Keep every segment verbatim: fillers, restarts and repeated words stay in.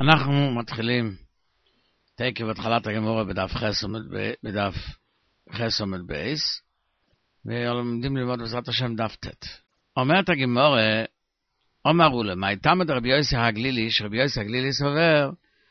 אנחנו מתחילים תקף התחלת הגמורה בדף חס בדף חס עמוד בייס, ולומדים ללמוד בעזרת השם דף ט'. אומרת הגמורה, אמרו לה, מה הייתה מד רבי יוסי הגלילי, שרבי יוסי הגלילי סובר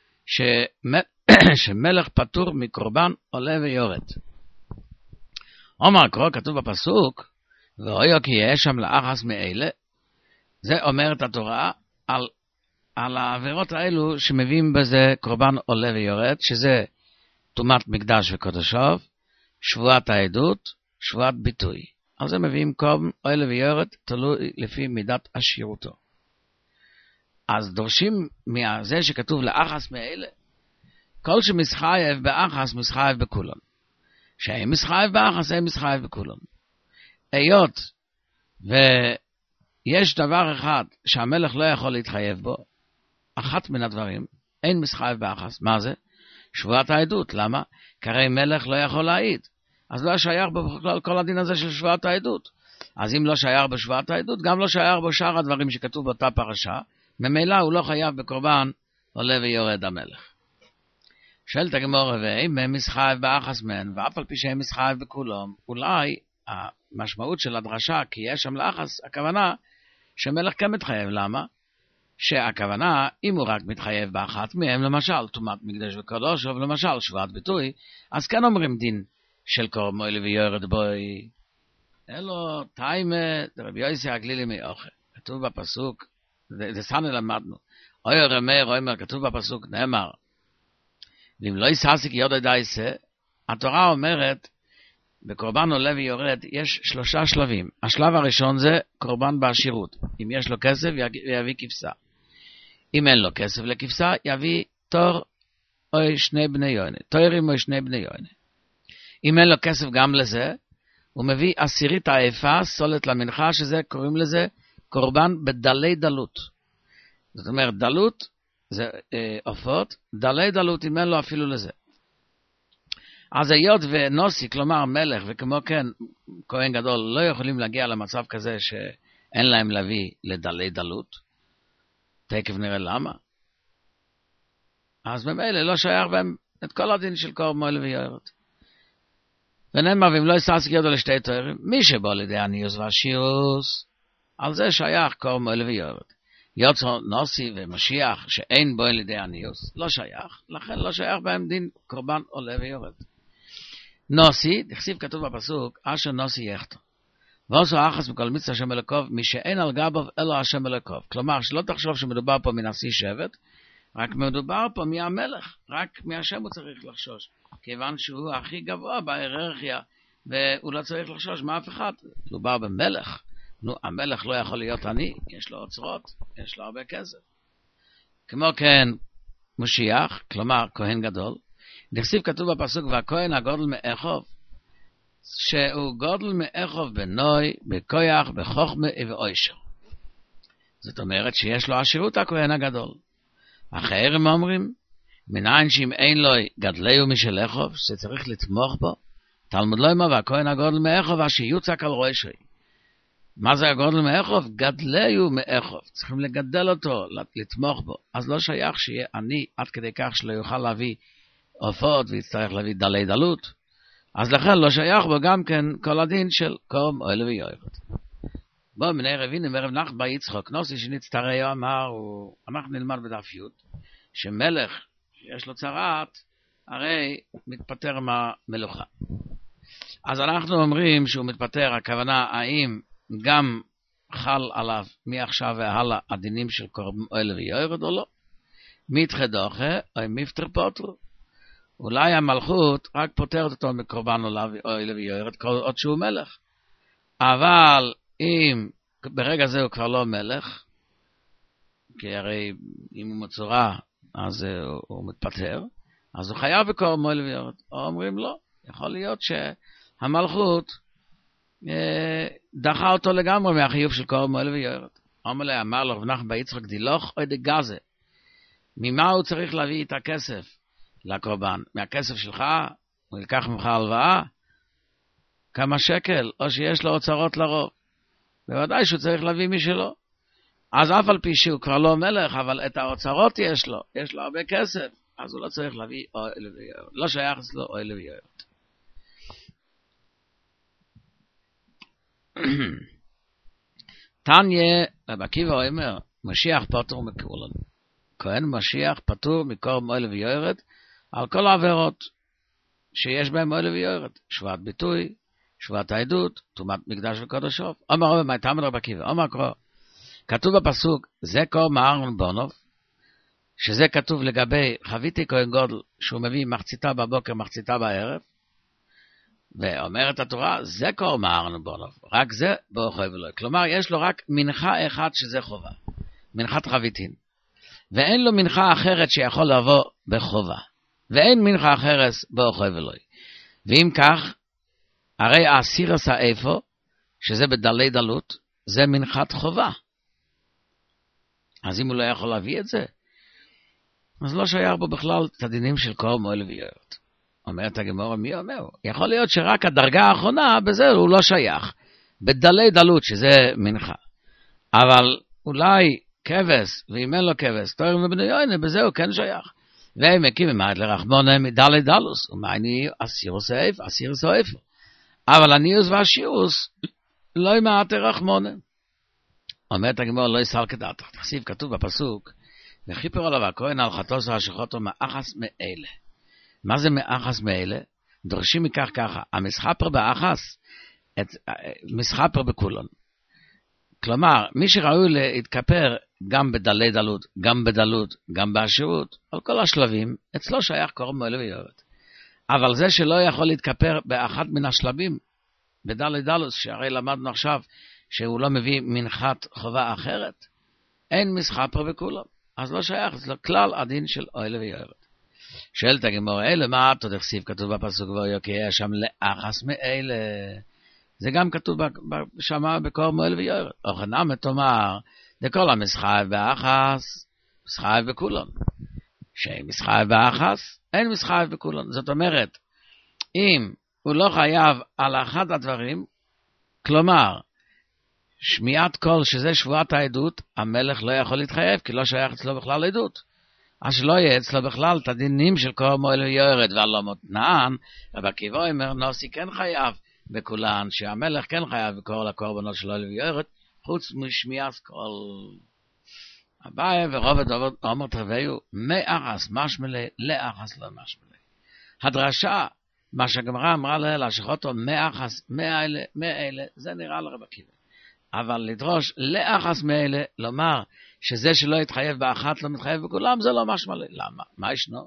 שמלך פטור מקורבן עולה ויורד. אומר קרוא, כתוב בפסוק, ואויו כי יהיה שם לאחס מאלה. זה אומרת התורה על על העבירות האלו שמביאים בזה קורבן עולה ויורד, שזה תומת מקדש וקודשו, שבועת העדות, שבועת ביטוי. על זה מביאים קורבן עולה ויורד, תלוי לפי מידת עשירותו. אז דורשים מזה שכתוב לאחס מאלה, כל שמסחייב באחס מסחייב בכולן. שאין מסחייב באחס, אין מסחייב בכולן. היות ויש דבר אחד שהמלך לא יכול להתחייב בו, אחת מן הדברים, אין מסחייב באחס. מה זה? שבועת העדות. למה? כי הרי מלך לא יכול להעיד. אז לא שייך בכלל כל הדין הזה של שבועת העדות. אז אם לא שייך בשבועת העדות, גם לא שייך בשאר הדברים שכתוב באותה פרשה, ממילא הוא לא חייב בקורבן עולה ויורד המלך. שואלת הגמרא, ואם הם מסחייב באחס מן, ואף על פי שהם מסחייב בכולם, אולי המשמעות של הדרשה, כי יש שם לאחס, הכוונה שמלך כן מתחייב. למה? שהכוונה, אם הוא רק מתחייב באחת מהם, למשל, תומת מקדש וקודש, או למשל, שבועת ביטוי, אז כן אומרים דין של קורבן עולה ויורד בוי. אלו תיימה, רבי יוסי הגלילי מאוכל. כתוב בפסוק, זה סתם למדנו. אוי רמי רוימר, כתוב בפסוק, נאמר, ואם לא יססיק יודו דייסה, התורה אומרת, בקורבן עולה ויורד יש שלושה שלבים. השלב הראשון זה קורבן בעשירות. אם יש לו כסף, יביא כבשה. אם אין לו כסף לכבשה, יביא תור או שני בני יונה. תורים או שני בני יונה. אם אין לו כסף גם לזה, הוא מביא עשירית העיפה, סולת למנחה, שזה קוראים לזה קורבן בדלי דלות. זאת אומרת, דלות זה אה, עופות, דלי דלות אם אין לו אפילו לזה. אז היות ונוסי, כלומר מלך, וכמו כן כהן גדול, לא יכולים להגיע למצב כזה שאין להם להביא לדלי דלות, תקף נראה למה. אז במילא לא שייך בהם את כל הדין של קורבן עולה ויורד. ונאמר, ואם לא יססיק ידו לשתי תורים, מי שבא לידי עניוס ועשירוס, על זה שייך קורבן עולה ויורד. יוצא נוסי ומשיח שאין בו לידי עניוס, לא שייך, לכן לא שייך בהם דין קורבן עולה ויורד. נוסי, דכסיב כתוב בפסוק, אשר נוסי יחתו. ועשו אחס מכל מצווה השם אלוקוב, מי שאין על גביו אלו השם אלוקוב. כלומר, שלא תחשוב שמדובר פה מנשיא שבט, רק מדובר פה מהמלך, רק מהשם הוא צריך לחשוש. כיוון שהוא הכי גבוה בהיררכיה, והוא לא צריך לחשוש מאף אחד. מדובר במלך. נו, המלך לא יכול להיות עני, יש לו אוצרות, יש לו הרבה כסף. כמו כן, משיח, כלומר, כהן גדול, דכסיב כתוב בפסוק, והכהן הגודל מאחוב, שהוא גודל מאחוב בנוי, בכויח, בחוכמה ובאושר. זאת אומרת שיש לו עשירות הכהן הגדול. אחרים אומרים, מנין שאם אין לו גדלהו משל אחוב, שצריך לתמוך בו, תלמוד לא אמר, והכהן הגודל מאחוב, אשר יוצק על ראשי. מה זה הגודל מאחוב? גדלהו מאחוב. צריכים לגדל אותו, לתמוך בו. אז לא שייך שיהיה עני עד כדי כך שלא יוכל להביא עופות ויצטרך להביא דלי דלות. אז לכן לא שייך בו גם כן כל הדין של קורבן עולה ויורד. בוא מני רבינים ערב נחת בר יצחק נוסי שנצטרעו אמר, אנחנו נלמד בדף י' שמלך שיש לו צרת הרי מתפטר מהמלוכה. אז אנחנו אומרים שהוא מתפטר, הכוונה האם גם חל עליו מעכשיו והלאה הדינים של קורבן עולה ויורד או לא? מתחה דוחה או מפטר פוטרו. אולי המלכות רק פותרת אותו מקורבן עולה ויורד כל עוד שהוא מלך. אבל אם ברגע זה הוא כבר לא מלך, כי הרי אם הוא מצורע אז הוא, הוא מתפטר, אז הוא חייב בקורבן עולה ויורד. או אומרים לא, יכול להיות שהמלכות אה, דחה אותו לגמרי מהחיוב של קורבן עולה ויורד. אומר לה, אמר לו רב נחמן בר יצחק דילוך או דגזה. ממה הוא צריך להביא את הכסף לקורבן? מהכסף שלך? הוא ילקח ממך הלוואה? כמה שקל? או שיש לו אוצרות לרוב? בוודאי שהוא צריך להביא משלו. אז אף על פי שהוא כבר לא מלך, אבל את האוצרות יש לו, יש לו הרבה כסף, אז הוא לא צריך להביא אוהל ויוערת. לא שייך אצלו אוהל ויוערת. תניא, רבי עקיבא אומר, משיח פטור מכולן. כהן משיח פטור מקורבן אוהל ויוערת, על כל העבירות שיש בהם אוהל ויוערת. שבועת ביטוי, שבועת העדות, טומאת מקדש וקודשו. אומר רבי מאי תלמיד רבי עקיבא, אומר קרוא, כתוב בפסוק, זה קורבן אהרון בונוב, שזה כתוב לגבי חביתי כהן גודל, שהוא מביא מחציתה בבוקר, מחציתה בערב, ואומרת התורה, זה קורבן אהרון בונוב, רק זה באוכל ולא. כלומר, יש לו רק מנחה אחד שזה חובה, מנחת חביתין, ואין לו מנחה אחרת שיכול לבוא בחובה, ואין מנחה אחרת באוכל ולא. ואם כך, הרי הסירס האיפה, שזה בדלי דלות, זה מנחת חובה. אז אם הוא לא יכול להביא את זה, אז לא שייך בו בכלל את הדינים של קורבן אוהל ויוערת. אומרת הגמרא, מי אומר? יכול להיות שרק הדרגה האחרונה, בזה הוא לא שייך. בדלי דלות, שזה מנחה. אבל אולי כבש, ואם אין לו כבש, תורם ובני יוינה, בזה הוא כן שייך. והם מקימים מעט לרחמונה מדלי דלוס, ומעני אסירוס איפה, אסירוס איפה. אבל הניוס והשירוס, לא מעט לרחמונה. אומרת הגמרא, לא יסל כדעתך. תחסיב, כתוב בפסוק, וכיפר עליו הכהן על חטאו והשחטו מאחס מאלה. מה זה מאחס מאלה? דורשים מכך ככה, המסחפר באחס, את, מסחפר בכולון. כלומר, מי שראוי להתכפר גם בדלי דלות, גם בדלות, גם בעשירות, על כל השלבים, אצלו שייך קורבן אוהל ויוערת. אבל זה שלא יכול להתכפר באחת מן השלבים, בדלי דלות, שהרי למדנו עכשיו, שהוא לא מביא מנחת חובה אחרת, אין מסחפר בכולם. אז לא שייך, זה כלל הדין של אוהל ויוערת. שואלת הגמרא, אלה מה אתה דכסיב כתוב בפסוק ויוקע שם לאחס מאלה. זה גם כתוב שמה בקורבן אוהל ויוערת. אוכנם תאמר, דכל המסחייב באחס, מסחייב בכולם. שאין מסחייב באחס, אין מסחייב בכולם. זאת אומרת, אם הוא לא חייב על אחד הדברים, כלומר, שמיעת קול שזה שבועת העדות, המלך לא יכול להתחייב, כי לא שייך אצלו בכלל עדות. אז שלא יהיה אצלו בכלל את הדינים של קורבן אוהל ויוערת, והלא מותנן, רבי עקיבא אומר, נוסי כן חייב בכולן, שהמלך כן חייב בכל הקורבנות של אוהל ויוערת, חוץ משמיעת קול. אביי ורובד אומר תרוויו, מאחס משמלי, לאחס לא משמלי. הדרשה, מה שהגמרא אמרה לאלה, שחוטו מאחס, מאלה, מאלה, זה נראה לרבי עקיבא. אבל לדרוש לאחס מאלה, לומר שזה שלא יתחייב באחת לא מתחייב בכולם, זה לא משמלי. למה? מה ישנו?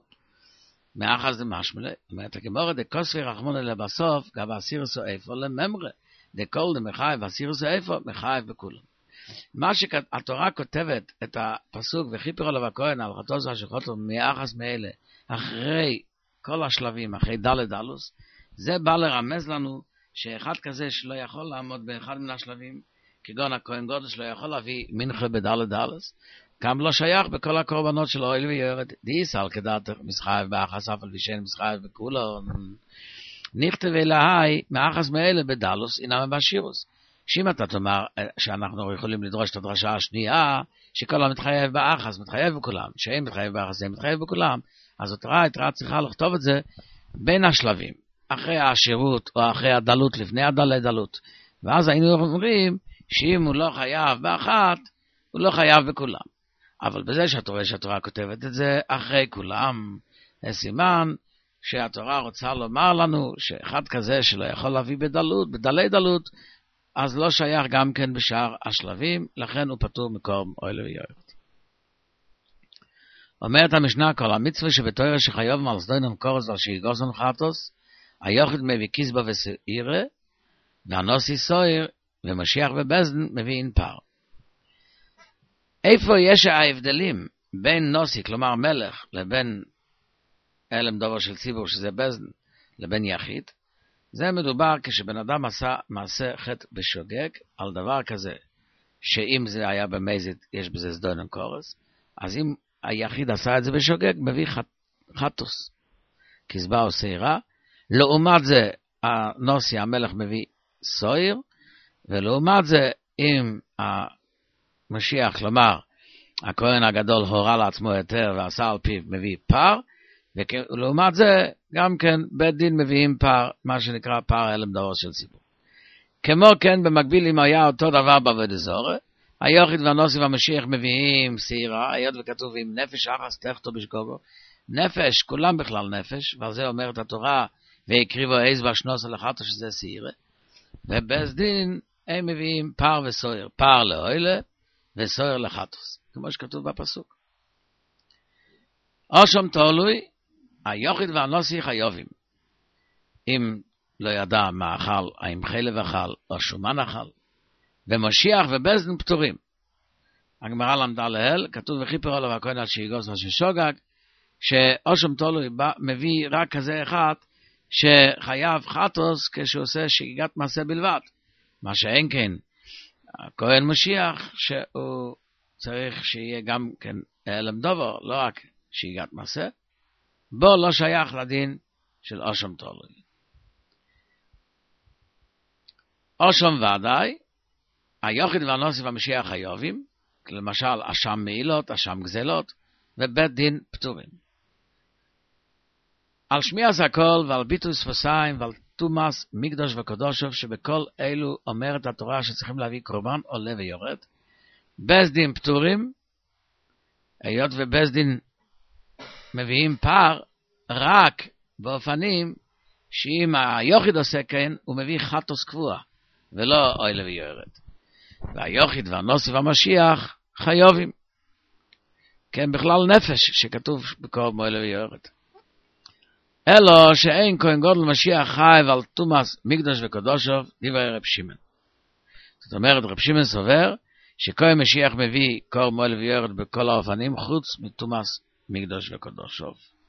מאחס זה משמלי. אומרת הגמרא, דקוספי רחמונה לבסוף, גם הסירס איפה לממרה. דקול דמחייב, הסירס איפה, מחייב בכולם. מה שהתורה כותבת את הפסוק, וכיפר עליו הכהן, על חטאו והשחטו מאחס מאלה, אחרי כל השלבים, אחרי דלת דלוס, זה בא לרמז לנו, שאחד כזה שלא יכול לעמוד באחד מן השלבים, כגון הכהן גודל שלא יכול להביא מנחה בדלת דלס, גם לא שייך בכל הקורבנות של אוהל ויוערת. דיסל כדעתך מסחייב באחס אף על פי שאין מסחייב בכולן. נכתב אלוהי מאחס מאלה בדלוס אינם בשירוס. שאם אתה תאמר שאנחנו יכולים לדרוש את הדרשה השנייה, שכל המתחייב באחס מתחייב בכולם, שאין מתחייב באחס זה מתחייב בכולם, אז התורה התורה צריכה לכתוב את זה בין השלבים, אחרי השירות או אחרי הדלות, לפני הדלי דלות. ואז היינו אומרים שאם הוא לא חייב באחת, הוא לא חייב בכולם. אבל בזה שהתורה שהתורה כותבת את זה אחרי כולם, זה סימן שהתורה רוצה לומר לנו שאחד כזה שלא יכול להביא בדלות, בדלי דלות, אז לא שייך גם כן בשאר השלבים, לכן הוא פטור מקורבן אוהל ויוערת. אומרת המשנה, כל המצווה שבתורה שחיוב על סדוינם קורס ועל שיגוזן חטוס, היוחד מביא כיסבא וסעירה, והנוסי סויר, ומשיח ובזן מביא אינפר. איפה יש ההבדלים בין נוסי, כלומר מלך, לבין אלם דובר של ציבור, שזה בזן, לבין יחיד? זה מדובר כשבן אדם עשה מעשה חטא בשוגג, על דבר כזה, שאם זה היה במזיד, יש בזה סדוינם קורס, אז אם היחיד עשה את זה בשוגג, מביא חט, חטוס, כיסבא או שעירה. לעומת זה, הנוסי, המלך, מביא סויר, ולעומת זה, אם משיח, כלומר, הכהן הגדול הורה לעצמו יותר ועשה על פיו מביא פר, ולעומת זה גם כן בית דין מביאים פר, מה שנקרא פר הלם דבר של ציבור. כמו כן במקביל אם היה אותו דבר בעבודה זרה, היחיד והנוסי והמשיח מביאים שעירה, היות וכתוב עם נפש אחס תחתו בשגוגו, נפש, כולם בכלל נפש, ועל זה אומרת התורה, והקריבו עז והשנוס לחתו שזה שעירה, ובית דין הם מביאים פר וסויר, פר לאוילה וסויר לחתוס, כמו שכתוב בפסוק. אושם תולוי, היחיד והנוסי חייבים. אם לא ידע מה אכל, האם חלב אכל או שומן אכל, ומשיח ובית דין פטורים. הגמרא למדה להל, כתוב וכיפר עליו הכהן על שיגוס וששוגג, שאושם תולוי מביא רק כזה אחד, שחייב חטוס כשהוא עושה שגיגת מעשה בלבד. מה שאין כן, הכהן משיח שהוא צריך שיהיה גם כן הלם דבר, לא רק שגיגת מעשה, בו לא שייך לדין של אושם תולוי. אושם ודאי, היחיד והנוסי והמשיח חייבים, למשל אשם מעילות, אשם גזלות, ובית דין פטורים. על שמיעת הכל ועל ביטוי שפתיים ועל תומאס מקדוש וקדושו, שבכל אלו אומרת התורה שצריכים להביא קורבן עולה ויורד. בית דין פטורים, היות ובית דין מביאים פר רק באופנים שאם היחיד עושה כן, הוא מביא חטוס קבוע, ולא עולה ויורד. והיחיד והנוסי והמשיח חייבים. כן, בכלל נפש שכתוב בקורבן עולה ויורד. אלו שאין כהן גודל משיח חייב על תומאס מקדוש וקדושו, דברי רב שמעון. זאת אומרת, רב שמעון סובר שכהן משיח מביא קורבן עולה ויורד בכל האופנים חוץ מתומאס מקדוש וקדושו.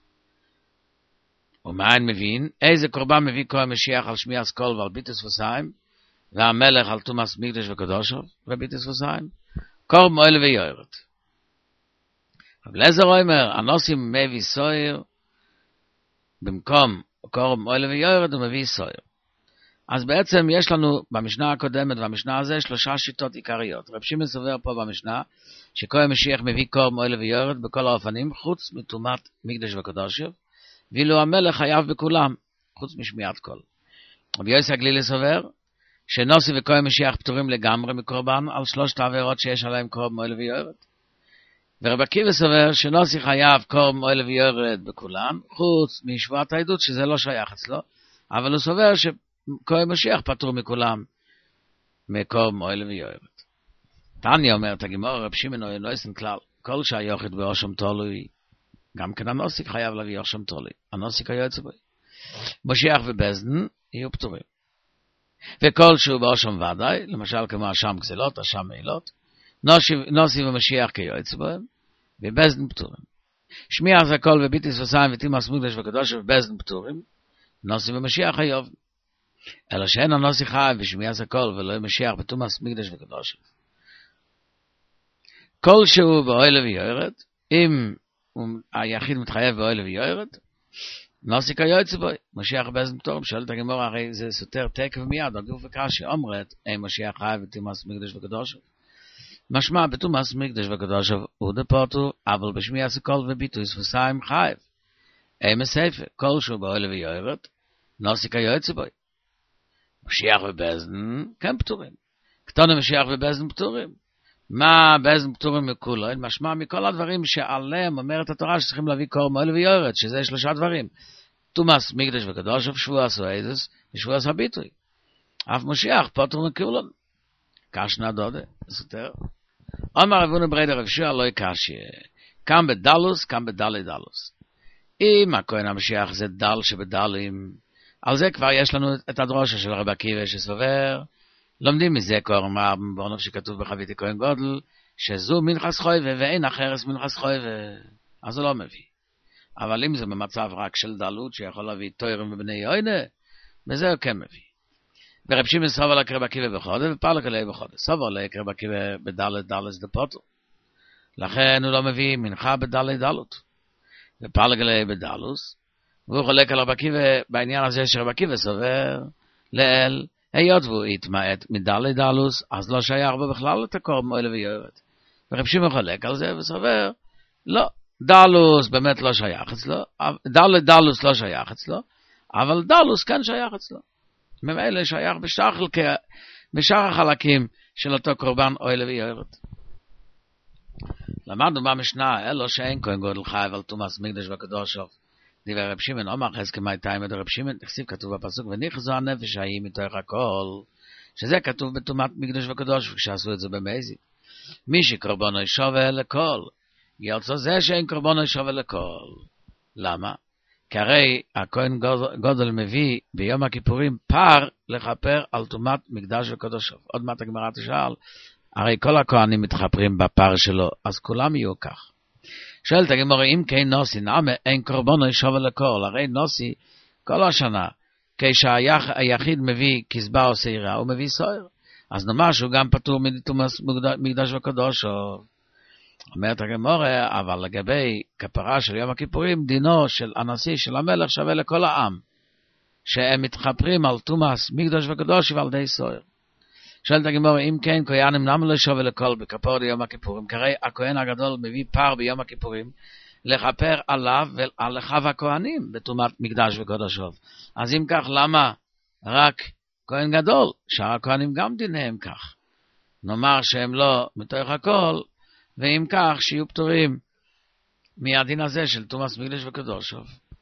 ומעין מבין איזה קורבן מביא כהן משיח על שמיעת קול ועל ביטוי שפתיים, והמלך על תומאס מקדוש וקדושו וביטוי שפתיים, קורבן עולה ויורד. רב אליעזר אומר, הנוסים מביא סויר, במקום קורבן עולה ויורד הוא מביא סויר. אז בעצם יש לנו במשנה הקודמת והמשנה הזה שלושה שיטות עיקריות. רב שמעון סובר פה במשנה שכהן משיח מביא קורבן עולה ויורד בכל האופנים חוץ מתומת מקדש וקדושו, ואילו המלך חייב בכולם חוץ משמיעת קול. רבי יוסי הגלילי סובר שנוסי וכהן משיח פטורים לגמרי מקורבן על שלושת העבירות שיש עליהם קורבן עולה ויורד. ורבי עקיבא סובר שנוסי חייב קורבן עולה ויורד בכולם, חוץ משבועת העדות שזה לא שייך אצלו, אבל הוא סובר שכהן משיח פטור מכולם מקורבן עולה ויורד. תניא אומרת הגמרא, רב שמעון לא עושה כלל, כל שהיחיד באושם תולוי, גם כן הנוסיק חייב להביא אושם תולוי, הנוסיק היועץ בו. משיח ובית דין יהיו פטורים. וכל שהוא באושם ודאי, למשל כמו אשם גזלות, אשם מעילות, נוסי ומשיח כיועץ בהם, ובית דין פטורים. שמיע זה הכל וביטוי שפתיים ותומאס מקדוש וקדושו ובית דין פטורים, נוסי ומשיח חייב. אלא שאין הנוסי חייב ושמיע זה הכל ולא משיח בתומאס מקדוש וקדושו. כל שהוא באוהלה ויורד, אם היחיד מתחייב באוהלה ויורד, נוסי כיועץ בו, משיח ובית דין פטורים. שואלת הגמרא, הרי זה סותר תקף מיד, הגוף וקרשי אומרת, אין משיח חייב בתומאס מקדוש וקדושו. משמע בתומאס מקדש וקדושו הוא דפוטו, אבל בשמיע הקול וביטוי שפתיים חייב. אין מסייפה, כל שהוא באוהלה ויורד, נוסי כיועץ בו. משיח ובית דין כן פטורים. קטון משיח ובית דין פטורים. מה בית דין פטורים מכולו? משמע מכל הדברים שעליהם אומרת התורה שצריכים להביא קורבן עולה ויורד, שזה שלושה דברים. תומאס מקדש וקדושו, שבועס העדות ושבועס הביטוי. אף משיח פטור מכולו. קשנה דודה, סותר. אומר רבנו בריידא רב יהושע לא קשיא. כאן בדלוס, כאן בדלי דלוס. אם הכהן המשיח זה דל שבדלים, על זה כבר יש לנו את הדרושה של רבי עקיבא שסובר. לומדים מזה קורם רב בעונף שכתוב בחביתי כהן גודל, שזו מנחס חויבה ואין אחרס מנחס חויבה. אז הוא לא מביא. אבל אם זה במצב רק של דלות שיכול להביא תוירים ובני יוינה, בזה הוא כן מביא. ורב שמעון סובר לקרב עקיבא בחודש, ופרלק עלי בחודש. סובר לקרב עקיבא בדלת דלת דפוטו. לכן הוא לא מביא מנחה בדלת דלות. ופרלק עלי בדלוס, והוא חולק על רב עקיבא בעניין הזה שרב עקיבא סובר לאל, היות והוא התמעט מדלת דלוס, אז לא שייך בו בכלל את הקורבן עולה ויורד. ורב שמעון חולק על זה וסובר, לא, דלוס באמת לא שייך אצלו, דל דלוס לא שייך אצלו, אבל דלוס כן שייך אצלו. ממילא שייך בשאר חלקי, בשאר החלקים של אותו קורבן אוי ויורט. למדנו במשנה, אלו שאין כהן גודל חייב על תומאס מקדש וקדושו. דיבר רב שמעון, אומר חזקי מאי תימא דרב שמעון, תכסיב כתוב בפסוק, וניחזו הנפש ההיא מתוך הכל, שזה כתוב בתומת מקדש וקדוש, כשעשו את זה במזיד. מי שקורבנו שווה לכל, יוצא זה שאין קורבנו שווה לכל. למה? כי הרי הכהן גודל מביא ביום הכיפורים פר לכפר על תומת מקדש וקדושו. עוד מעט הגמרא תשאל, הרי כל הכהנים מתחפרים בפר שלו, אז כולם יהיו כך. שואלת הגמרא, אם כן נוסי, נעמה אין קורבנו שווה לכל, הרי נוסי כל השנה, כשהיחיד מביא כסבה או שעירה, הוא מביא סוהר. אז נאמר שהוא גם פטור מתומת מקדש וקדושו. אומרת הגמרא, אבל לגבי כפרה של יום הכיפורים, דינו של הנשיא של המלך שווה לכל העם, שהם מתחפרים על תומת מקדש וקדוש ועל די סוהר. שואלת הגמרא, אם כן, כהנים למה לא שווה לכל בכפור יום הכיפורים? כי הרי הכהן הגדול מביא פר ביום הכיפורים, לכפר עליו ועל אחיו הכהנים בתומת מקדש וקדושו. אז אם כך, למה רק כהן גדול? שאר הכהנים גם דיניהם כך. נאמר שהם לא מתוך הכל, ואם כך, שיהיו פטורים מהדין הזה של תומת מקדש וקדושו.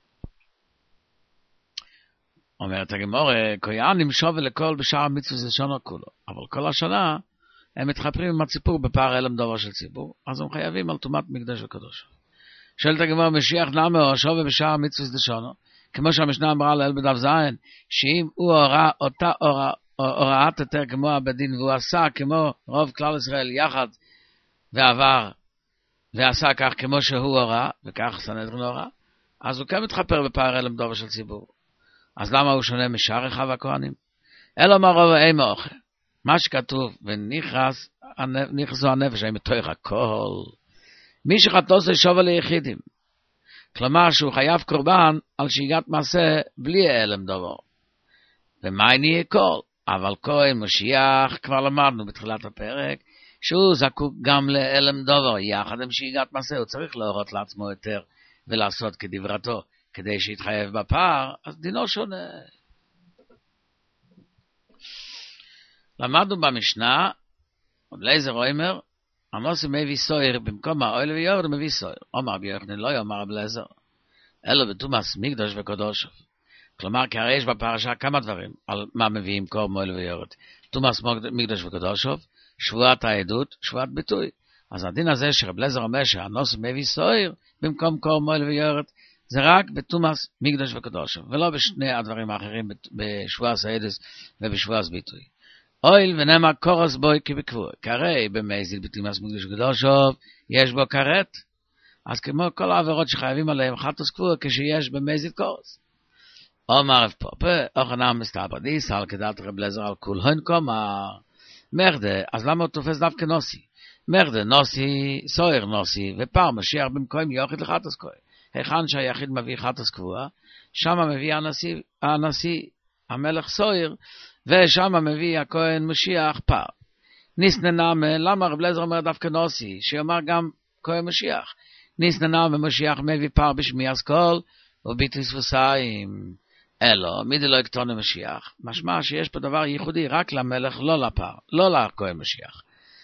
אומרת הגמרא, כהנים שווה לכל בשאר המצוות לשונו כולו, אבל כל השנה הם מתחפרים עם הציפור בפר אלם דבר של ציבור, אז הם חייבים על תומת מקדש וקדושו. שואלת הגמרא, משיח למה הוא שווה בשאר המצוות לשונו, כמו שהמשנה אמרה לאל בדף זין, שאם הוא הוראה אותה הוראה, הוראת יותר כמו הבדין, והוא עשה כמו רוב כלל ישראל יחד ועבר, ועשה כך כמו שהוא הוראה, וכך סנהדרין הוראה, אז הוא כן מתחפר בפר אלם דבר של ציבור. אז למה הוא שונה משאר אחיו הכהנים? אלא מה רוב אין מאוכל. מה שכתוב, ונכנסו הנפש, הם מתוך הכל. מי שחטאו זה שווה ליחידים. כלומר שהוא חייב קורבן על שהגעת מעשה בלי אלם דבר. ומה נהיה כל? אבל כהן משיח, כבר למדנו בתחילת הפרק, שהוא זקוק גם לאלם דבר. יחד עם שהגעת מעשה, הוא צריך להורות לעצמו יותר ולעשות כדברתו. כדי שיתחייב בפער, אז דינו שונה. למדנו במשנה, רב אליעזר אומר, הנשיא מביא סוהר במקום האוהל ויורד מביא סוהר. אומר רבי יוחנן לא יאמר רב אליעזר, אלא בתומת מקדש וקדושו. כלומר, כי הרי יש בפרשה כמה דברים, על מה מביאים קורבן אוהל ויורד. תומת מקדש וקדושו, שבועת העדות, שבועת ביטוי. אז הדין הזה שרב אליעזר אומר שהנשיא מביא סוהר במקום קורבן אוהל ויורד, זה רק בתומת מקדש וקדושו, ולא בשני הדברים האחרים, בשבועת העדות ובשבועת ביטוי. אויל ונאמר קורס בוי כבקבוע, כי הרי במזיד בתומת מקדש וקדושו יש בו כרת, אז כמו כל העבירות שחייבים עליהם חטוס קבוע, כשיש במזיד קורס. אומר רב פופה, אוכנם מסתבר דיסל, כדעת רב אליעזר על כולהן קומה, מרדה, אז למה הוא תופס דווקא נוסי? מרדה, נוסי, סוהר נוסי, ופר משיח במקום יוחד לחטוס קבוע. היכן שהיחיד מביא חטוס קבוע, שם מביא הנשיא, הנשיא המלך סוהר, ושם מביא הכהן משיח פר. ניסננה, למה רב אליעזר אומר דווקא נוסי, שיאמר גם כהן משיח. ניסננה ומשיח מביא פר בשמי אסכול, וביטוי ספוסיים. אלו, מידי לא יקטון למשיח. משמע שיש פה דבר ייחודי, רק למלך, לא לפר, לא לכהן משיח.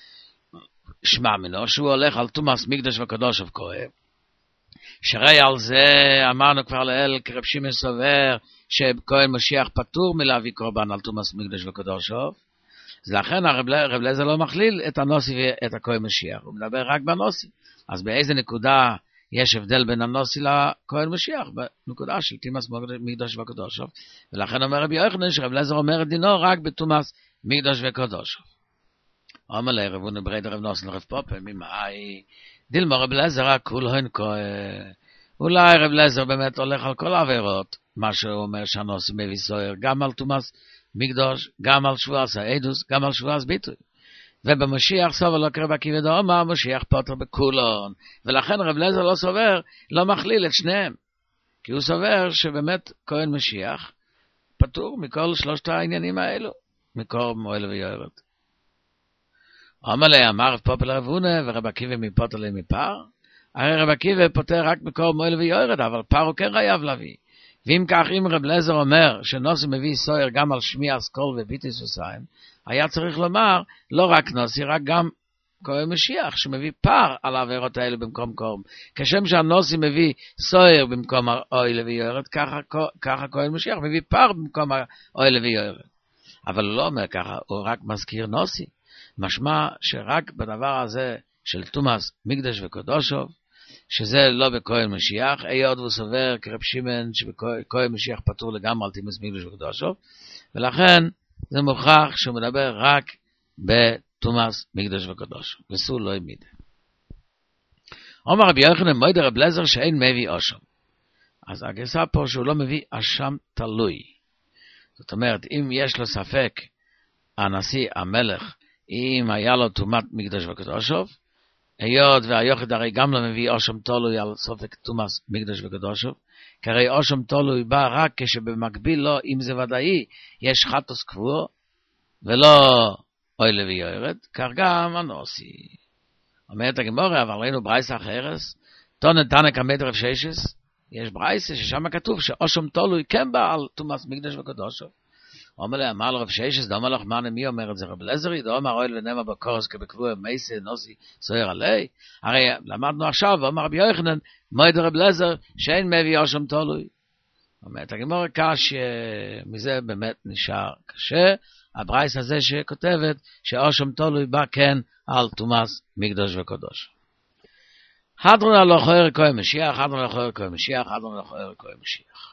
שמע מנו, שהוא הולך על תומת מקדש וקדושו כהן, שראי על זה אמרנו כבר לאל כרב שמעון סובר שכהן משיח פטור מלהביא קורבן על תומת מקדש וקדושו, אז לכן הרב אליעזר לא מכליל את הנוסי ואת הכהן משיח, הוא מדבר רק בנוסי. אז באיזה נקודה יש הבדל בין הנוסי לכהן משיח? בנקודה של תומת מקדש וקדושו, ולכן אומר רבי יוחנן שרב אליעזר אומר את דינו רק בתומת מקדש וקדושו. אומר לי רב אונה בריידא רב נוסן רב פופה, ממאי דילמה רב אליעזר כולהן כהן. אולי רב אליעזר באמת הולך על כל העבירות, מה שהוא אומר שהנוסי מביא סוהר, גם על תומת מקדש, גם על שבועת העדות, גם על שבועת ביטוי. ובמשיח סובר לא קרב עקיבא דאמר, משיח פוטר בכולן. ולכן רב אליעזר לא סובר, לא מכליל את שניהם. כי הוא סובר שבאמת כהן משיח פטור מכל שלושת העניינים האלו, מקורבן אוהל ויורד. אומר לי, אמר רב פופל רב הונא ורב עקיבא מפוטר לי מפר, הרי רב עקיבא פוטר רק מקור מועיל ויורד, אבל פר הוא כן חייב להביא. ואם כך, אם רב אליעזר אומר שנוסי מביא סויר גם על שמיע אסכול וביטיס וסיים, היה צריך לומר, לא רק נוסי, רק גם כהן משיח, שמביא פר על העבירות האלה במקום קורם. כשם שהנוסי מביא סויר במקום האויל ויורד, ככה, ככה כהן משיח מביא פר במקום האויל ויורד. אבל הוא לא אומר ככה, הוא רק מזכיר נוסי. משמע שרק בדבר הזה של תומאס מקדש וקדושוב, שזה לא בכהן משיח, היות הוא סובר כרב שמעון שבכהן משיח פטור לגמרי על תומאס מקדש וקדושוב, ולכן זה מוכח שהוא מדבר רק בתומאס מקדש וקדושוב, וסור לא ימיד. אומר רבי יוחנן מוידר רב אליעזר שאין מביא אשם. אז הגרסה פה שהוא לא מביא אשם תלוי. זאת אומרת, אם יש לו ספק, הנשיא, המלך, אם היה לו תומת מקדש וקדושוב, היות והיוחד הרי גם לא מביא אשם תלוי על ספק תומאס מקדש וקדושוב, כי הרי אשם תלוי בא רק כשבמקביל לו, אם זה ודאי, יש חטוס קבוע, ולא אוי לוי יורד, כך גם הנוסי. אומרת הגמורה, אבל ראינו ברייסה אחרס, תונת תנא קמא דרב ששס, יש ברייסה ששם כתוב שאשם תלוי כן בא על תומאס מקדש וקדושוב. אומר לה, אמר לרב ששס, דאמר לך מה מי אומר את זה רב אליעזר, דאמר אוהל ונאמר בקורס כבקבוע מייסה נוסי סויר עלי. הרי למדנו עכשיו, ואומר רבי יוחנן, מוידר רב אליעזר שאין מביא אשם תלוי. אומרת הגמורה קשה, מזה באמת נשאר קשה, הברייס הזה שכותבת שאשם תלוי בא כן על תומאס מקדש וקדוש. הדרון הלוך אוהר כהן משיח, הדרון הלוך אוהר כהן משיח, הדרון הלוך אוהר כהן משיח.